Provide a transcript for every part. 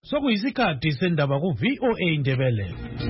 Sokuyisikhathi sendaba ku-VOA Indebele.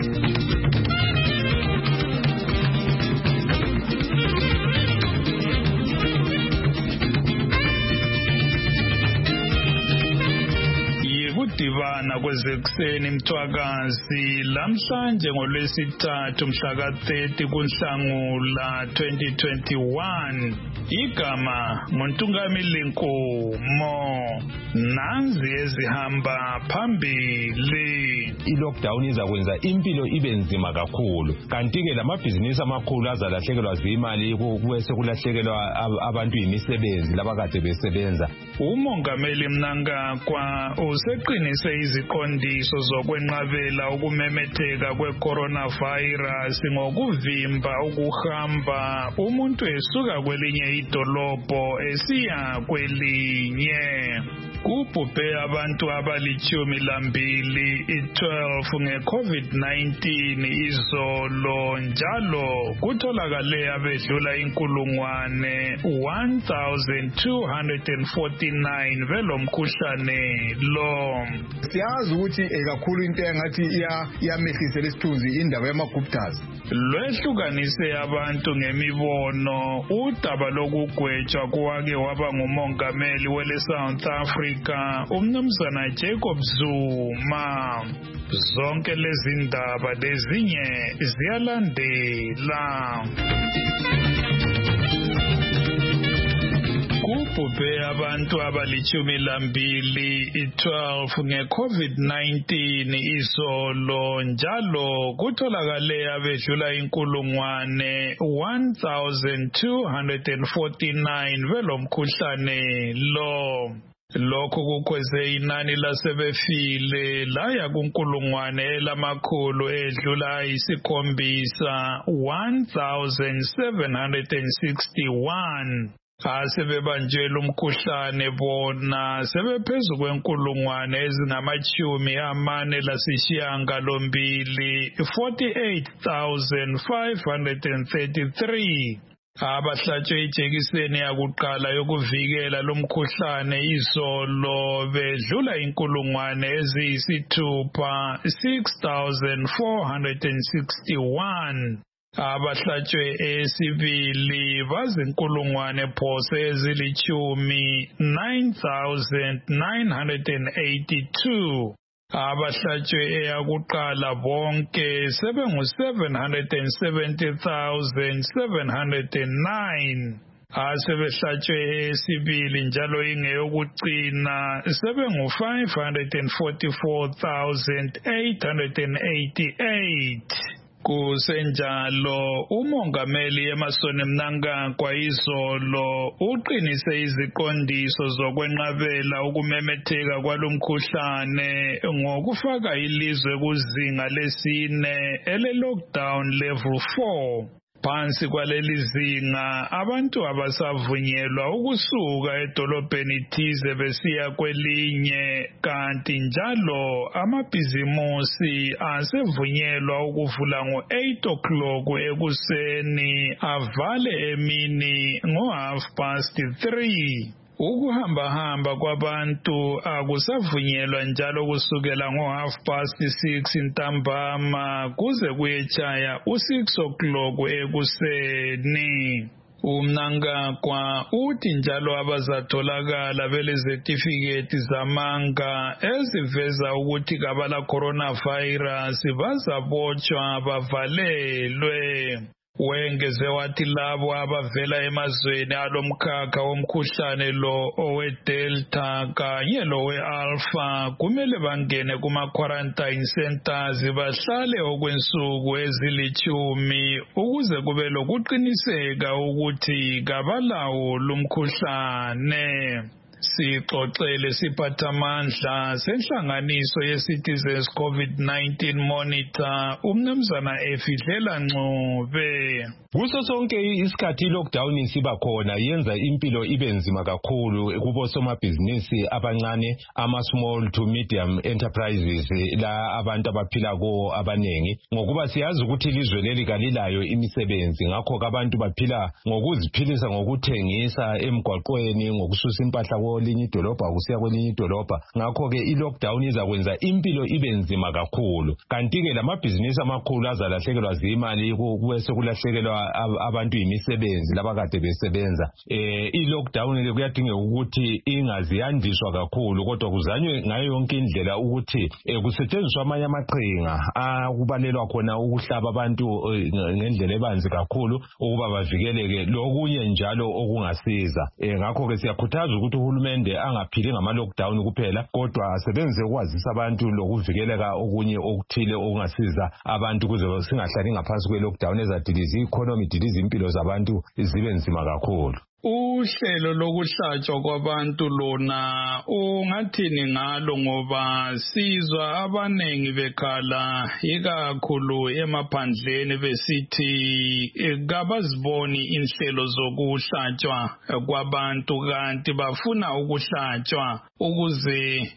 Yikudibana kwezekuseni mthwakazi lamhlanje ngolwesithathu mhla ka-30 kuNhlangula 2021. Igama nguNtungamili Nkomo. Nanzi ezihamba phambili. I-lockdown izakwenza impilo ibe nzima kakhulu. Kanti-ke lamabhizinisi amakhulu azalahlekelwa zimali kubese kulahlekelwa abantu imisebenzi labakade besebenza. Umongameli Mnangagwa useqinise iziqondiso zokwenqabela ukumemetheka kwe-coronavirus ngokuvimba ukuhamba umuntu esuka kwelinye idolobho esiya kwelinye. Kubhubhe abantu abali-12 nge-COVID-19 izolo, njalo kutholakale abedlula 1,249 velomkhuhlane lo. Siyazi ukuthi kakhulu into engathi iyamehlisela isithunzi indaba yama-guptas. Lwehlukanise abantu ngemibono udaba lokugwetshwa kwake waba ngumongameli wele South Africa umnumzana Jacob Zuma. Zonke lezi ndaba lezinye ziyalandela. Kubhubhe abantu abali-12 nge-COVID-19 izolo, njalo kutholakale abedlula 1,249 velomkhuhlane lo. Lokhu kukhweze inani lasebefile laya ku-1,761 1,761. Asebebanjelwe umkhuhlane bona sebephezu kwe-48,533 48,533. Abahlatshwe ijekiseni yakuqala yokuvikela lomkhuhlane izolo bedlula 6,461. Abahlatshwe esibili bazi-10,010 9,982. Abahlatshwe eyakuqala bonke sebengu-770,709. Asebehlatshwe esibili njalo ingeyokucina sebengu-544,888. Kusenjalo umongameli Emmerson Mnangagwa izolo uqinise iziqondiso zokwenqabela ukumemetheka kwalomkhuhlane ngokufaka ilizwe kuzinga lesine ele-lockdown level 4. Phansi kwaleli zinga abantu abasavunyelwa ukusuka edolobheni thize besiya kwelinye, kanti njalo amabhizimusi asevunyelwa ukuvula ngo-8 o'clock ekuseni avale emini ngo-3:30. Ukuhamba kwabantu akusavunyelwa njalo kusukela ngo-6:30 ntambama kuze kuyechaya 6 o'clock ekuseni. uMnangagwa uthi njalo abazatholakala belezetifiketi zamanga eziveza ukuthi kabala coronavirus bazabotshwa bavalelwe. Wengeze wathi labo abavela emazweni alomkhakha womkhuhlane lo owe-Delta kanye lowe-Alpha kumele bangene kuma-quarantine centers bahlale okwensuku ezili-10 ukuze kube lokuqiniseka ukuthi kabalawo lumkhuhlane. Sixoxele siphathamandla senhlanganiso ye-Citizens COVID-19 Monitor umnumzana Efidlela Ncube. Kuso sonke isikhathi lockdown isiba khona yenza impilo ibe nzima kakhulu kubo somabhizinisi abancane, ama-small to medium enterprises, la abantu abaphila ko abanengi, ngokuba siyazi ukuthi ilizwe leli kalilayo imisebenzi. Ngakho abantu baphila ngokuziphilisa ngokuthengisa emgwaqweni, ngokususa impahla kwelinye idolobha kusiya kwelinye idolobha. Ngakho ke i-lockdown izakwenza impilo ibe nzima kakhulu. Kanti ke lamabhizinisi amakhulu azalahlekelwa zimali kuwese kulahlekelwa abantu imisebenzi labakade besebenza. I-lockdown le kuyadingeka ukuthi ingaziyandiswa kakhulu, kodwa kuzanywe ngayo yonke indlela ukuthi kusetshenziswa amanye amaqhinga akubalelwa khona ukuhlaba abantu ngendlela ebanzi kakhulu ukuba bavikeleke, lokunye njalo okungasiza. Ngakho ke siyakhuthaza ukuthi uhulumende angaphili ngama-lockdown kuphela, kodwa asebenze ukwazisa abantu lokuvikeleka okunye okuthile okungasiza abantu ukuze singahlali ngaphansi kwe-lockdown ezadiliza i-economy, idiliza impilo zabantu zibe nzima kakhulu. Uhlelo lokuhlatshwa kwabantu lona ungathini ngalo, ngoba sizwa abanengi bekhala ikakhulu emaphandleni besithi kabaziboni inhlelo zokuhlatshwa kwabantu, kanti bafuna ukuhlatshwa ukuze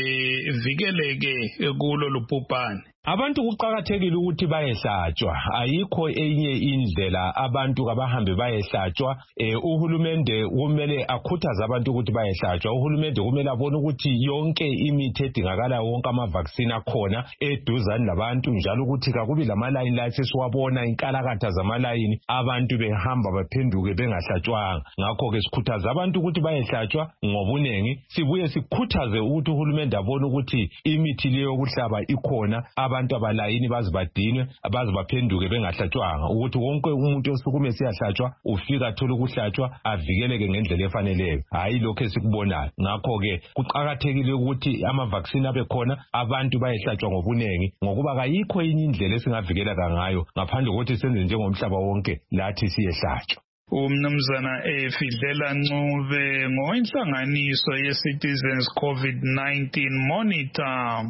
bevikeleke kulo lubhubhane. Abantu kuqakathekile ukuthi bayehlatshwa. Ayikho enye indlela abantu kabahambe bayehlatshwa. Uhulumende kumele akhuthaze abantu ukuthi bayehlatshwa. Uhulumende kumele abone ukuthi yonke imithi edingakala, wonke ama-vaccine akhona eduzane labantu, njalo ukuthi kakubi lamalayini la sesiwabona inkalakatha zamalayini abantu behamba baphenduke bengahlatshwanga. Ngakho ke sikhuthaze abantu ukuthi bayehlatshwa ngobunengi. Sibuye sikhuthaze ukuthi uhulumende abone ukuthi imithi leyo yokuhlaba ikhona, abantu abalayini bazibadinwe bazibaphenduke bengahlatshwanga, ukuthi wonke umuntu osukume siyahlatshwa ufika athola ukuhlatshwa avikeleke ngendlela efaneleyo, hayi lokho esikubonayo. Ngakho ke kuqakathekile ukuthi ama-vaccine abe khona, abantu bayehlatshwa ngobunengi, ngokuba kayikho enye indlela esingavikeleka ngayo ngaphandle kokuthi senze njengomhlaba wonke lathi siyehlatshwa. Umnumzana Fidlela Ncube ngowenhlanganiso ye-Citizens COVID-19 Monitor.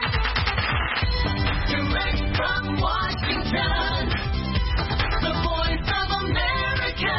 Direct from Washington, the Voice of America,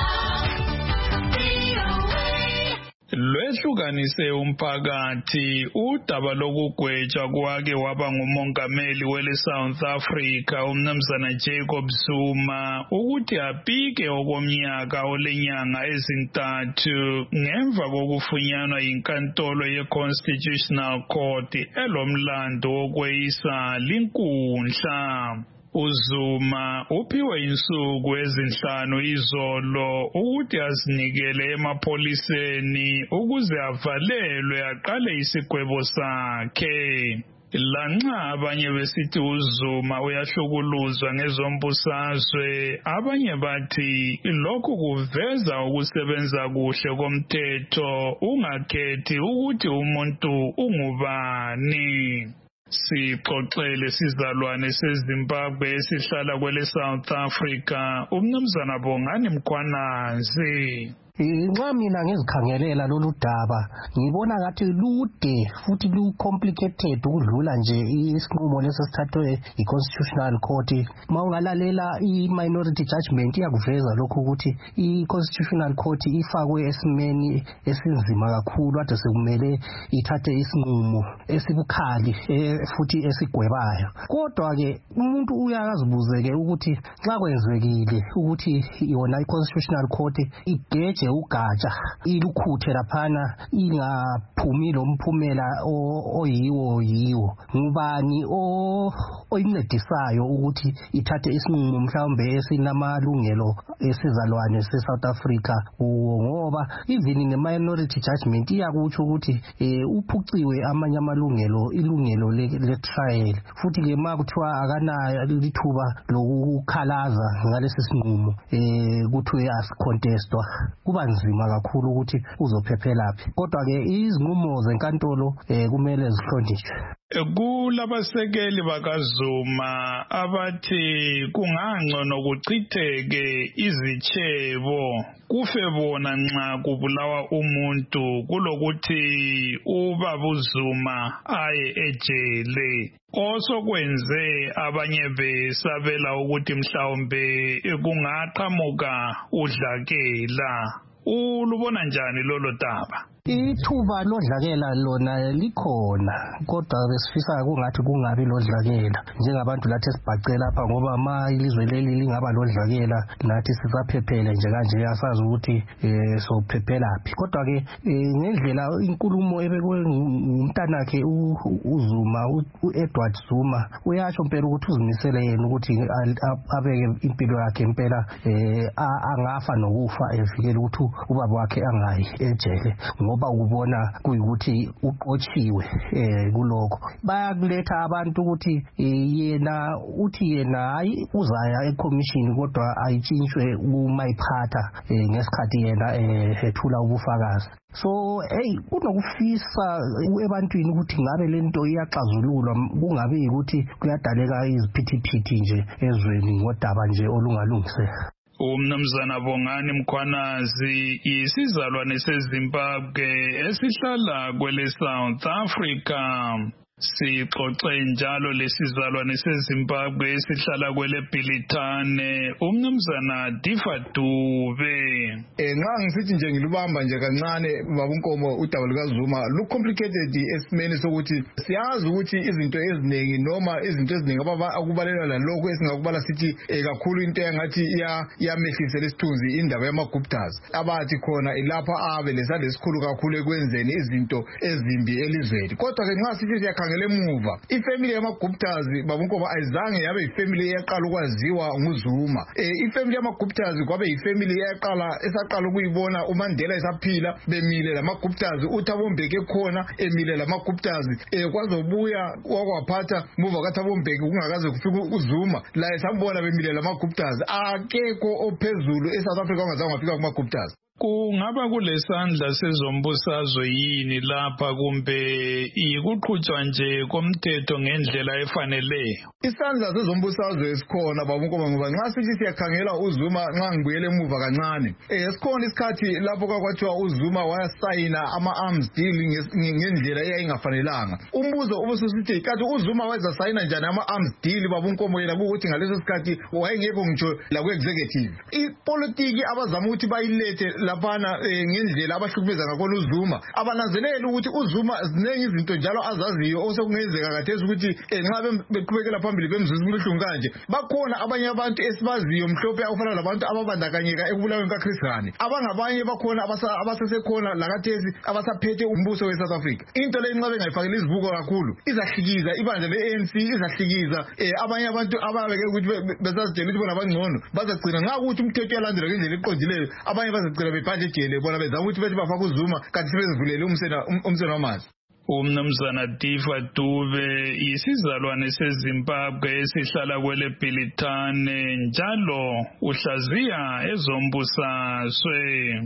VOA. Lwehlukanise umphakathi udaba lokugwetshwa kwake waba ngumongameli wele South Africa umnumzana Jacob Zuma ukuthi apike okomnyaka olenyanga ezintathu ngemva kokufunyanwa yinkantolo ye-Constitutional Court elomlando wokweyisa linkundla. uZuma uphiwe insuku ezinhlanu izolo ukuthi azinikele emapholiseni ukuze avalelwe aqale isigwebo sakhe. Lanxa abanye besithi uZuma uyahlukuluzwa ngezombusazwe, abanye bathi lokhu kuveza ukusebenza kuhle komthetho ungakhethi ukuthi umuntu ungubani. Sixoxele sizalwane seZimbabwe esihlala kwele South Africa umnumzana Bongani Mkhwanazi. Nxa mina ngizikhangelela lolu daba ngibona ngathi lude futhi lu-complicated ukudlula nje isinqumo lesesithathwe i-Constitutional Court. Mawungalalela i-minority judgment iyakuveza lokhu ukuthi i-Constitutional Court ifakwe esimeni esinzima kakhulu ade sekumele ithathe isinqumo esibukhali futhi esigwebayo. Kodwa-ke umuntu uyakazibuzeke ukuthi nxa kwenzekile ukuthi yona i-Constitutional Court igeje ugatsha ilukhuthe laphana ingaphumi lo mphumela oyiwo ngubani oyincedisayo ukuthi ithathe isinqumo mhlawumbe esinamalungelo esizalwane se-South Africa ngoba even ne-minority judgment iyakutsho ukuthi uphuciwe amanye amalungelo, ilungelo le-trial, futhi-ke ma kuthiwa akanayo lithuba lokukhalaza ngalesi sinqumo kuthiwe asikontestwa kuba nzima kakhulu ukuthi uzophephelaphi. Kodwa ke izinqumo zenkantolo kumele zihlonishwe. Kulabasekeli bakaZuma abathi kungangcono kuchitheke izichebo kufe bona nxa kubulawa umuntu kulokuthi ubaba uZuma aye ejele. Osokwenze abanye besabela ukuthi mhlawumbe kungaqhamuka udlakela. Ulubona njani lolo daba? Ithuba lodlakela lona likhona kodwa besifisa kungathi kungabi lodlakela njengabantu lathi sibhacela lapha ngoba ma ilizwe leli lingaba lodlakela nathi sisaphephele nje kanje asazi ukuthi sophephelapi kodwa ke ngendlela inkulumo ebekwe ngumntanakhe uZuma uEdward Zuma uyasho impela ukuthi uzimisele yena ukuthi abeke impilo yakhe impela angafa nokufa evikela ukuthi ubaba wakhe angayi ejele ngoba ukubona kuyikuthi uqotshiwe kuloko bayakuletha abantu ukuthi yena hayi uzaya eCommission kodwa ayitshintshwe kumayiphatha ngesikhathi yena ethula ubufakazi. So kunokufisa ebantwini ukuthi ngabe lento iyaxazululwa kungabi ukuthi kuyadaleka iziphithiphithi nje ezweni ngodaba nje olungalungiseka. Umnumzana Bongani Mkhwanazi isizalwane seZimbabwe esihlala kwele South Africa. Sixoxe njalo lesizalwane seZimbabwe esihlala kwele Bhilitane umnumzana Diva Dube. Nxa ngisithi nje ngilubamba nje kancane babunkomo udaba lukaZuma lu complicated esimeni sokuthi siyazi ukuthi izinto eziningi noma izinto eziningi akubalelwa lalokho esingakubala sithi kakhulu into engathi iyamehlisela isithunzi indaba yamaGuptas abathi khona ilapha abe lesalesikhulu kakhulu ekwenzeni izinto ezimbi elizweni. Kodwa ke nxa sithi siyakhangela emuva ifamily yamaGuptas babunkomo ayizange yabe ifamily eyaqala ukwaziwa nguZuma. Ifamily yamaGuptas kwabe yifamily esaqala ukuyibona uMandela esaphila bemile lamaGuptas uThabo Mbeki khona emile lamaGuptas kwazobuya wakwaphatha muva kaThabo Mbeki kungakaze kufika uZuma la esambona bemile lamaGuptas akekho ophezulu eSouth Africa ongazange wafika kumaGuptas. Kungaba kulesandla sezombusazwe yini lapha kumbe ikuqhutshwa nje komthetho ngendlela efanele? Isandla sezombusazwe esikhona babunkomo ngoba nxa sithi siyakhangela uZuma nxa ngibuyele emuva kancane esikhona isikhathi lapho kwathiwa uZuma wayasayina ama-arms deal ngendlela eyayingafanelanga. Umbuzo ubususithi kanti uZuma wayezasayina njani ama-arms deal babunkomo yena kuwukuthi ngaleso sikhathi wayengekho ngitsho lakwe-executive. Ipolitiki abazama ukuthi bayilethe laphana ngendlela abahlukumeza ngakhona uZuma abananzelela ukuthi uZuma ziningi izinto njalo azaziyo osekungenzeka kathesi ukuthi nxa beqhubekela phambili bemzuzu ubuhlungu kanje bakhona abanye abantu esibaziyo mhlophe afana labantu ababandakanyeka ekubulaweni kaChris Hani abangabanye bakhona abasesekhona lakathesi abasaphethe umbuso weSouth Africa. Into le inqabe ngayifakela izibuko kakhulu izahlikiza ibandla leANC izahlikiza abanye abantu ababeke ukuthi besazitshela ukuthi bona bangcono bazagcina nxa ukuthi umthetho yalandela ngendlela eqondileyo abanye bazagcina bephathe ejele bona bezama ukuthi bethi bafaka uZuma kanti sebezivulele umseno wamazi. Umnumzana Diva Dube isizalwane seZimbabwe esihlala kwele Bhilitane njalo uhlaziya ezombusazwe.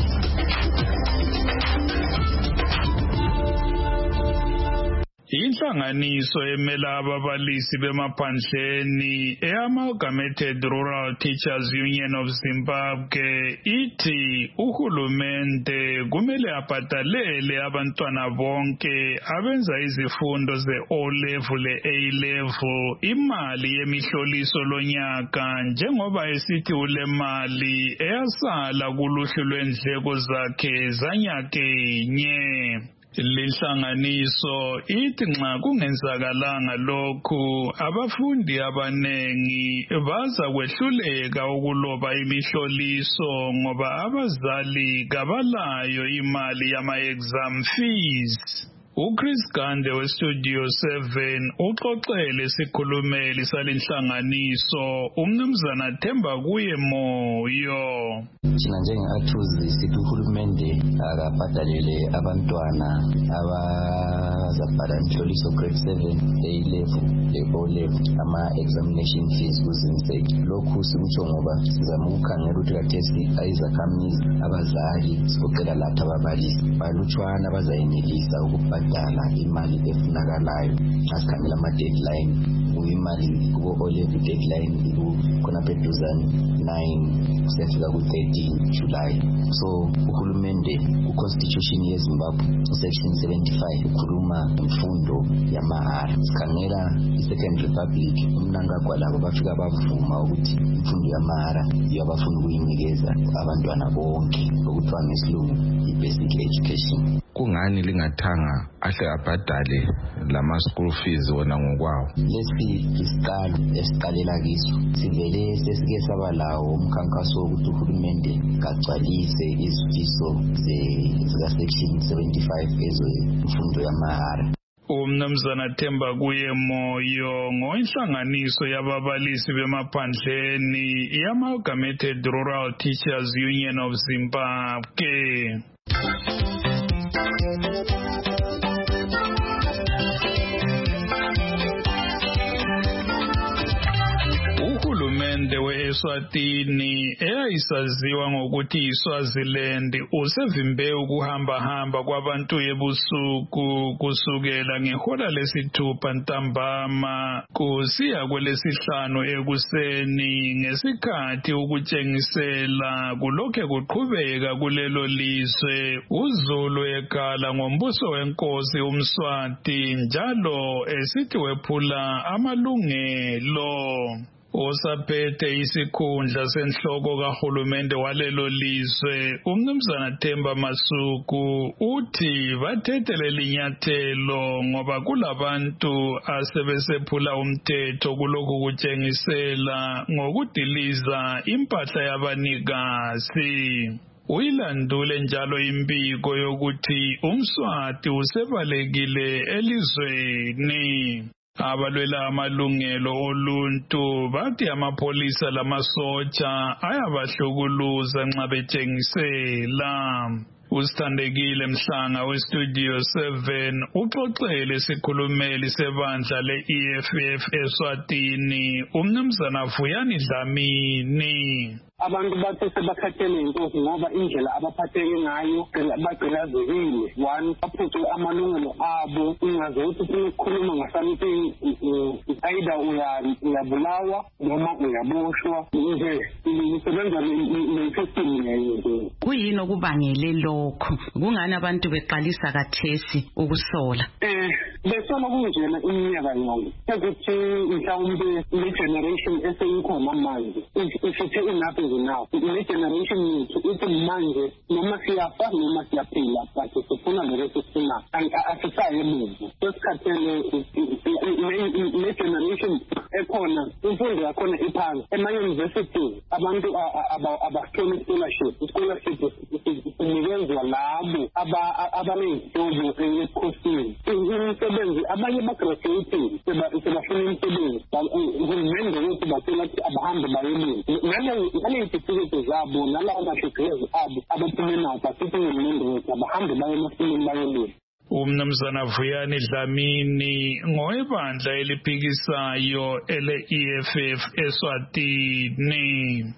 Inhlanganiso emela ababalisi bemaphandleni eAmalgamated Rural Teachers Union of Zimbabwe ithi uhulumende kumele abhadalele abantwana bonke abenza izifundo ze-O level le-A level imali yemihloliso lonyaka njengoba esithi ule mali eyasala kuluhlu lwendleko zakhe zanyakenye. Lenhlanganiso ithi nxa kungenzakalanga lokhu abafundi abanengi baza kwehluleka ukuloba imihloliso ngoba abazali kabalayo imali yama-exam fees. uChris Gande weStudio 7 uxoxele isikhulumeli salenhlanganiso umnumzana Themba kuye Moyo. Thina njenge-Athuzi sithi uhulumende akabhadalele abantwana bazabhala imhloliso grade 7, A-level, O-level, ama-examination fees kuzinseke. Lokhu sikutsho ngoba sizama ukukhangela ukuthi kathesi izakhamizi, abazali, sigoqela lathi ababalisi balutshwana abazayenelisa ukubhadala imali efunakalayo. Asikhangela ama-deadline, imali kubo O-level deadline khona pheduzane 9 kusefika ku-13 July. So uhulumende ku-Constitution yeZimbabwe section 75 ukhuluma imfundo yamahhala. Sikhangela i-Second Republic, umnankagwa labo bafika bavuma ukuthi imfundo yamahhala yabafuna ukuyinikeza abantwana bonke, okuthiwa ngesilungu i-basic education. Kungani lingathanga ahle abhadale lama school fees wona ngokwawo? Lesi isiqalo esiqalela kiso sivele sesike saba lawo umkhankaso wokuthi uhulumende kagcwalise izifiso zika-section 75 ezemfundo yamahhala. Umnumzana Themba kuye Moyo ngoinhlanganiso yababalisi bemaphandleni i-Amalgamated Rural Teachers Union of Zimbabwe. Uhulumende we-Eswatini eyayisaziwa ngokuthi iSwaziland usevimbe ukuhamba kwabantu ebusuku kusukela ngehola lesithupha ntambama kusiya kwelesihlanu ekuseni ngesikhathi ukutshengisela kulokhe kuqhubeka kulelo lizwe. uZulu ekhala ngombuso wenkosi uMswati njalo esithi wephula amalungelo. Osaphethe isikhundla senhloko kahulumende walelo lizwe umnumzana Themba Masuku uthi bathethe linyathelo ngoba kulabantu asebesephula umthetho kulokhu kutshengisela ngokudiliza impahla yabanikazi. Uyilandule njalo impiko yokuthi uMswati usebalekile elizweni. Abalwela amalungelo oluntu bathi amapolisa lamasotsha ayabahlukuluza nxa betshengisela. Usithandekile Mhlanga weStudio 7 uxoxele isikhulumeli sebandla le-EFF Eswatini umnumzana Vuyani Dlamini. Abantu bathi sebakhathele inkosi ngoba indlela abaphatheke ngayo bagqilazekile. One, baphucule amalungelo abo. Ingazothi ukukhuluma ngasamthi either uyabulawa noma uyaboshwa. Nje isebenza ne-system leyo. Kuyini okubangele lokho? Kungani abantu beqalisa kathesi ukusola? Besola kunjena iminyaka yonke. Ukuthi mhlawumbe le generation eseyikhona manje ifithi inaphi now. Le generation yethu ithi manje noma siyafa noma siyaphila but sifuna lokho sifuna asisaye emuva. Sesikhathele le generation ekhona imfundo yakhona iphansi. Ema-university abantu abatholi scholarship inikezwa labo abanezihlobo ekhosini. Imisebenzi abanye bagraduating sebafuna imisebenzi. Uhulumende wethu bacela ukuthi abahambe bayelungu. Nale izitifiketi zabo nalawo mahlekezi abo abaphume nawo basithi uhulumende wethu abahambe baye emasimini bayelungu. Umnumzana Vuyani Dlamini ngoebandla eliphikisayo ele-EFF Eswatini.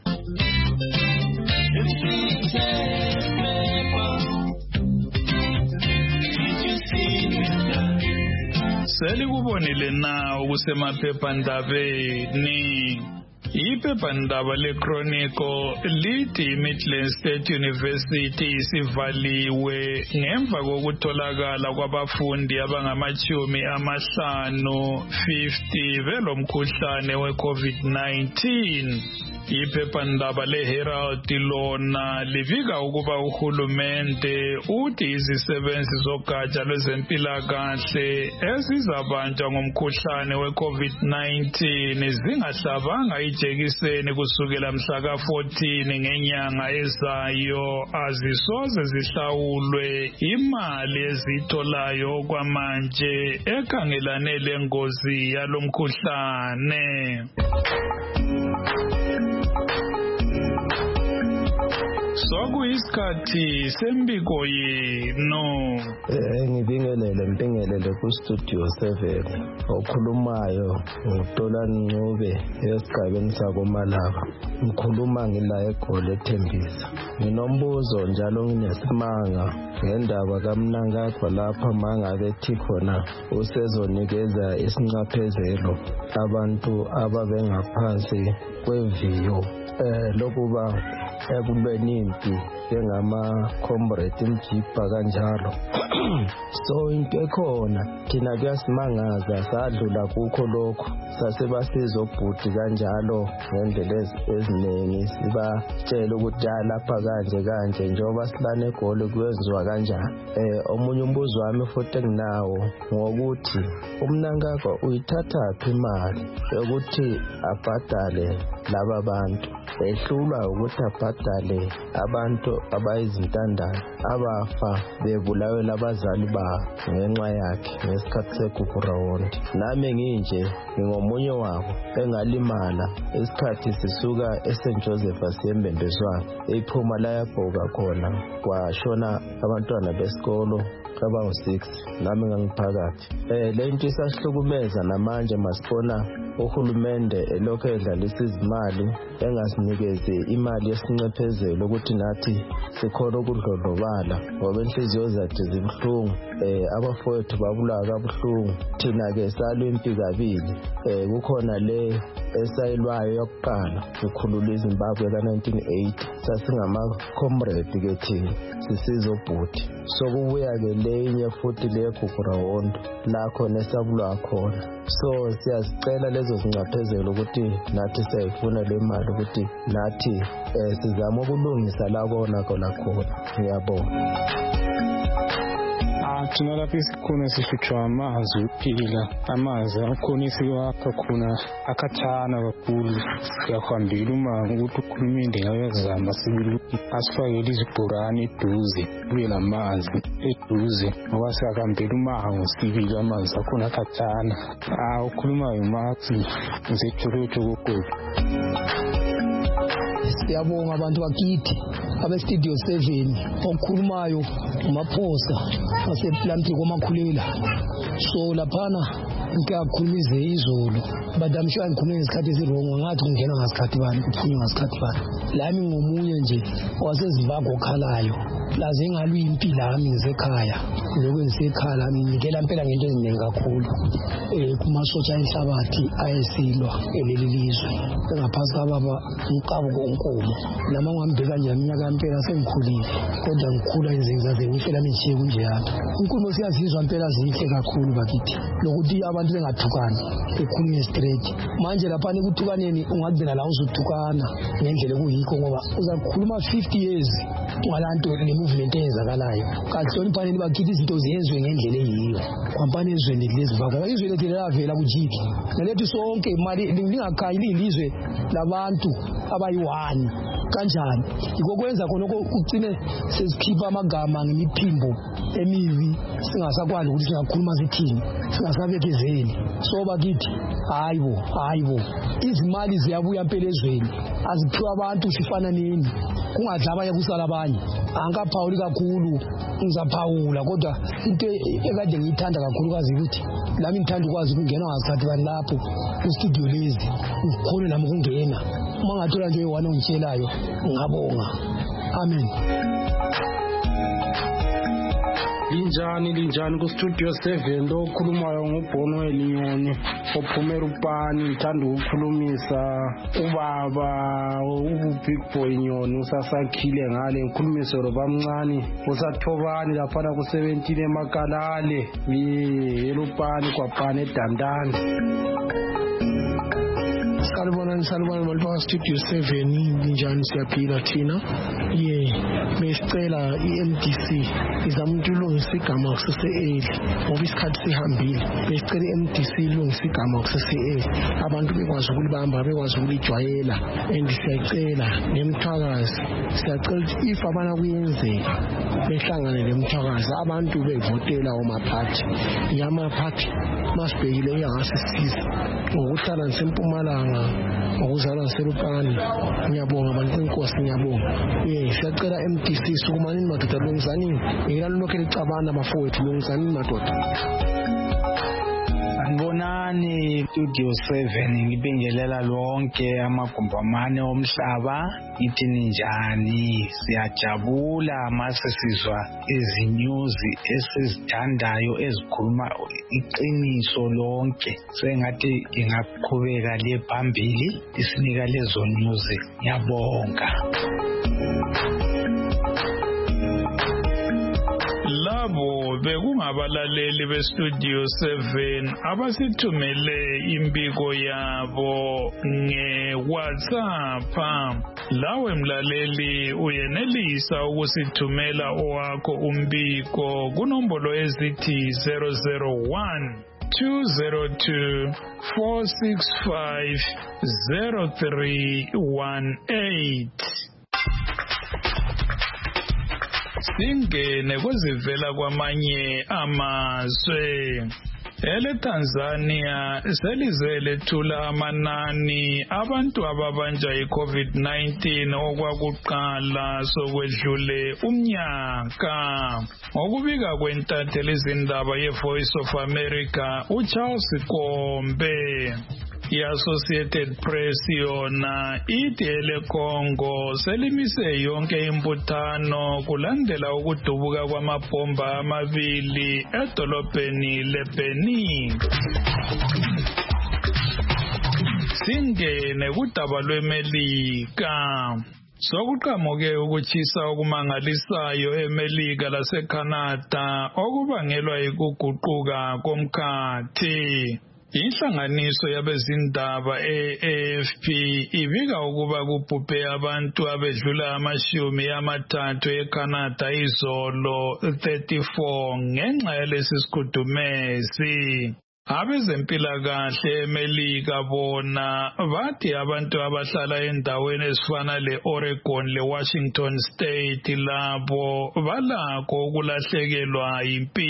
Selikubonile na kusemaphephandabeni. Iphephandaba leChronicle lithi iMidlands State University isivaliwe ngemva kokutholakala kwabafundi abangama-50 belomkhuhlane we-COVID-19. Iphephandaba leHerald lona livika ukuba uhulumende uthi izisebenzi zogatsha lwezempilakahle ezizabanjwa ngomkhuhlane we-COVID-19 zingahlabanga ijekiseni kusukela mhla ka-14 ngenyanga ezayo azisoze zihlawulwe imali ezitholayo okwamanje ekhangelane lengozi yalomkhuhlane. Sokuyisikhathi sembiko yenu. Ngibingelele ku-Studio 7 okhulumayo nguTolani Ncube esigabeni sakoMalava. Ngikhuluma ngila eGoli eThembisa. Nginombuzo njalo nginesimanga ngendaba kaMnangagwa lapha mangabe ethi khona usezonikeza isincaphezelo abantu ababengaphansi kweviyo lokuba ekulweni impi njengama-comrade imjibha kanjalo. So into ekhona thina kuyasimangaza sadlula kukho lokho sasebasiza obhuti kanjalo ngendlela eziningi sibatshela ukuthi lapha kanje njengoba silana eGoli kuyenziwa kanjani. Omunye umbuzo wami futhi enginawo ngokuthi uMnangagwa uyithathaphi imali yokuthi abhadale laba bantu ehlulwa ukuthi abhadale abantu abayizintandane abafa bebulawe labazali babo ngenxa yakhe ngesikhathi segugurawonde. Nami nginje ngingomunye wabo engalimala isikhathi sisuka eSt Joseph asiyembembezwana iphuma la yabhoka khona kwashona abantwana besikolo abangu-6 nami ngangiphakathi. Le nto isahlukumeza namanje masibona uhulumende elokhu edlalisa izimali engasinikezi imali yesincephezelo ukuthi nathi sikhona ukudlondlobala ngoba inhliziyo zethu zibuhlungu. Abafowethu babulawa kabuhlungu, thina-ke salwa impi kabili. Kukhona le esayilwayo yokuqala ukukhulula iZimbabwe ka-1980 sasingama-comrade-ke thina sisiza obhuti. So kubuya-ke lenye futhi legugurawonde lakho nesabulawa khona. So siyazicela lezo zincaphezelo ukuthi nathi siyayifuna le mali ukuthi nathi sizama ukulungisa la konakala khona. Ngiyabonga. Thina lapha isikhona sihlutshwa amanzi ukuphila. Amanzi akhona isiwakha khona akhathana kakhulu. Siyahambela umango ukuthi ukhulumende ngayazama sibili ukuthi asifakele izibhorane eduze kube lamanzi eduze ngoba siyahambela umango sibili amanzi akhona akhathana. Ukhulumayo Maxi ngisetholotsho kokoko. Siyabonga abantu bakithi abeStudio 7 okhulumayo umaphosa waseplanti komakhulela. So laphana ngiyakhulumize izolo but I'm sure ngikhulume ngesikhathi esirongo ngathi kungena ngasikhathi bani kuphunywa ngasikhathi bani. Lami ngomunye nje waseZimbabwe okhalayo laze engalwi impi lami ngisekhaya lokho ngisekhaya lami ngikela impela ngento eziningi kakhulu kumasotsha enhlabathi ayesilwa eleli lizwe engaphansi kababa uNqabo koNkomo. Nama ngihambeka nje iminyaka impela sengikhulile kodwa ngikhula izinzaze ngifela nje kunjeyapha. Inkulumo siyazizwa impela zihle kakhulu bakithi lokuthi abantu bengathukani ekhulume straight. Manje lapha nikuthukaneni ungagcina la uzothukana ngendlela ekuyikho ngoba uzakhuluma 50 years ngalanto le movement eyenzakalayo. Kanti hloniphani bakithi izinto ziyenzwe ngendlela eyiyo. Kwampani ezweni lezivaka izwe lethu lavela kujiki. Nalethu sonke imali lingakhayili ilizwe labantu abayi-1 kanjani. Ikokwenza khona kucine sesikhipha amagama ngemiphimbo emibi singasakwazi ukuthi singakhuluma sithini singasabekezeli. So bakithi hayibo izimali ziyabuya impela ezweni aziphiwa abantu sifana nini kungadla abanye kusala abanye. Angaphawuli kakhulu ngizaphawula kodwa into ekade ngiyithanda kakhulukazi ukuthi lami ngithanda ukwazi ukungena ngasikhathi bani lapho ku-studio lezi ngikhona nami ukungena uma ngathola nje one ongitshelayo ngabonga. Amen. Linjani ku-Studio 7 lo khulumayo ngubhono elinyoni ophumela upani. Ngithanda ukukhulumisa ubaba uBig Boy Nyoni usasakhile ngale ngikhulumise lo bamncane usathobani laphana ku-17 eMakalale elupani kwapani eDandani. Salibona malibaka Studio 7 linjani siyaphila thina. Besicela iMDC izama ukulungisa igama kusese-early ngoba isikhathi sihambile. Besicela iMDC ilungisa igama kusese-early abantu bekwazi ukulibamba bekwazi ukulijwayela. And siyacela nemthwakazi siyacela ukuthi if abana kuyenzeka behlangane nemthwakazi abantu bevotela omaphathi yamaphathi masibhekile uyangasisiza ngokuhlala ngisempumalanga ngokuzalwa ngiselupane. Ngiyabonga bantu enkosi, ngiyabonga. Siyacela MDC sukumanini madoda, lungizanini. Ngilalo lokho licabana bafowethu, lungizanini madoda. Sanibonani Studio 7, ngibingelela lonke amagumbamane omhlaba. Ithi ninjani? Siyajabula mase sizwa izinyuzi esizithandayo ezikhuluma iqiniso lonke. Sengathi ingaqhubeka le phambili isinika lezo news. Ngiyabonga. Labo bekungabalaleli beStudio 7 abasithumele imbiko yabo ngeWhatsApp. Lawe mlaleli uyenelisa ukusithumela owakho umbiko kunombolo ezithi 001 202 465 0318. Singene kwezivela kwamanye amazwe. ETanzania selize lethula amanani abantu ababanjwa iCovid-19 okwakuqala sokwedlule umnyaka. Ngokubika kwentatheli izindaba yeVoice of America uCharles Kombe. I-Associated Press yona ithi eleCongo selimise yonke imbuthano kulandela ukudubuka kwamabhomba amabili edolobheni leBeni. Singene kudaba lweMelika. Sokuqhamuke ukutshisa okumangalisayo eMelika laseCanada okubangelwa yikuguquka komkhathi. Inhlanganiso yabezindaba AFP ibika ukuba kubhubhe abantu abedlula 30 eCanada izolo 34 ngenxa yalesi sikhudumezi. Abezempilakahle eMelika bona bathi abantu abahlala endaweni ezifana le-Oregon le-Washington State labo balakho ukulahlekelwa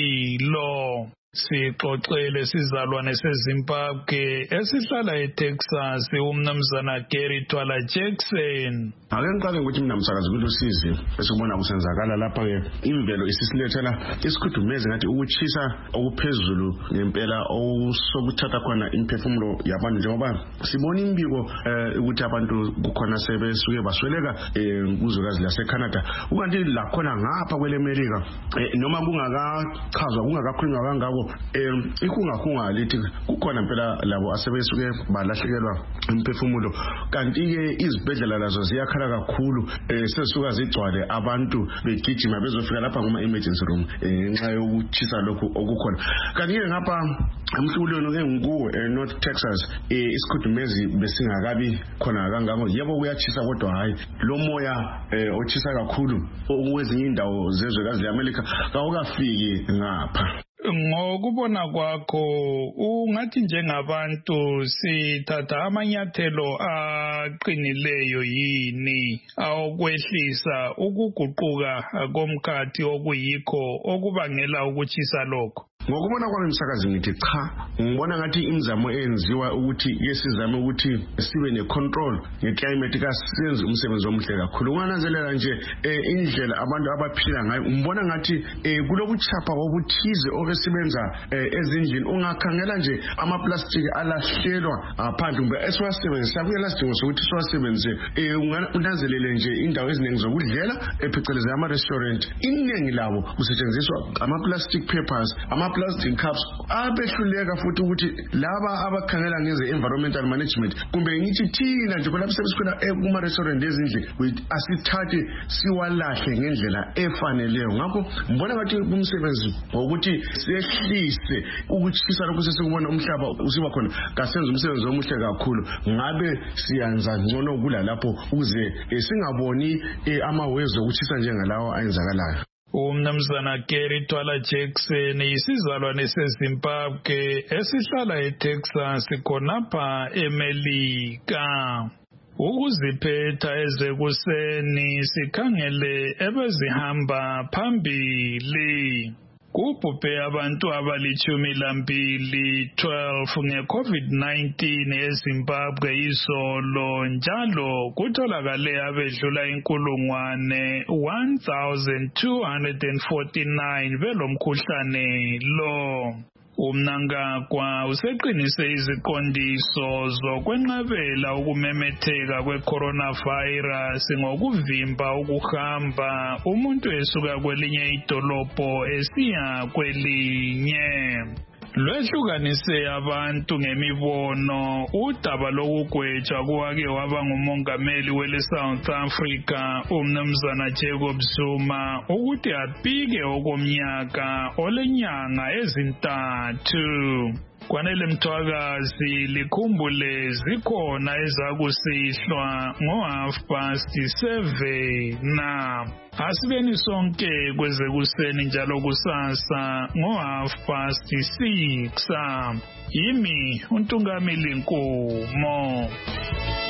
impilo. Sixoxele sizalwane seZimbabwe esihlala eTexas umnumzana Gary Twala Jackson. Ake ngiqale ukuthi mina msakazi kuLusizi esibona kusenzakala lapha ke imvelo isisilethela isikhudumezi ngathi ukuchisa okuphezulu ngempela osokuthatha khona imphefumulo yabantu njengoba sibona imbiko ukuthi abantu kukhona sebesuke basweleka kuzwekazi laseCanada ukanti la khona ngapha kweleMelika noma kungakachazwa kungakakhulunywa kangako ikungakhunga lithi kukhona impela labo asebesuke balahlekelwa imphefumulo kanti ke izibhedlela lazo ziyakhala kakhulu sesuka zigcwale abantu begijima bezofika lapha ngoma emergency room ngenxa yokuchisa lokhu okukhona kanti ke ngapha emhlulweni engikuwo eNorth Texas isikhudumezi besingakabi khona kangako yebo kuyachisa kodwa hayi lo moya ochisa kakhulu okwezinye indawo zezwekazi leAmerica kawukafiki ngapha. Ngokubona kwakho ungathi njengabantu sithatha amanyathelo aqinileyo yini awokwehlisa ukuguquka komkhathi okuyikho okubangela ukuchisa lokho? Ngokubona kwami msakazi ngithi cha ngibona ngathi imizamo eyenziwa ukuthi yesizame ukuthi sibe necontrol ngeclimate kasenze umsebenzi omuhle kakhulu ungananzelela nje indlela abantu abaphila ngayo ngibona ngathi kulobuchapha obuthize obesebenza ezindlini ungakhangela nje amaplastic alahlelwa phandle kumbe esiwasebenzisa kuyela sidingo sokuthi siwasebenzise ungananzelele nje indawo eziningi zokudlela epheceleze ama-restaurant iningi labo kusetshenziswa ama-plastic papers plastic cups abehluleka futhi ukuthi laba abakhangela ngeze environmental management kumbe ngithi thina nje khona sebesikhona kuma restaurant ezindle asithathe siwalahle ngendlela efaneleyo ngakho ngibona ngathi umsebenzi ukuthi sehlise ukuchisa lokho sesikubona umhlaba usiba khona kasenze umsebenzi omuhle kakhulu ngabe siyanza ngcono kula lapho ukuze singaboni amawezo okuchisa njengalawo ayenzakalayo. Umnumzana Gary Twala Jackson isizalwane seZimbabwe esihlala eTexas khonapha eMelika. Ukuziphetha ezekuseni sikhangele ebezihamba phambili. kubhubhe abantu abali-12 nge-COVID-19 eZimbabwe izolo, njalo kutholakale abedlula 1,249 belomkhuhlane lo. Mnangagwa useqinise iziqondiso zokwenqabela ukumemetheka kwe-coronavirus ngokuvimba ukuhamba umuntu esuka kwelinye idolobho esiya kwelinye. Lwehlukanise abantu ngemibono udaba lokugwetshwa kwake waba ngumongameli wele South Africa umnumzana Jacob Zuma ukuthi apike okomnyaka olenyanga ezintathu. Kwanele Mthwakazi likhumbule zikhona ezakusihlwa ngo-7:30 na asibeni sonke kwezekuseni njalo kusasa ngo-6:30. Yimi uNtungamili Nkomo.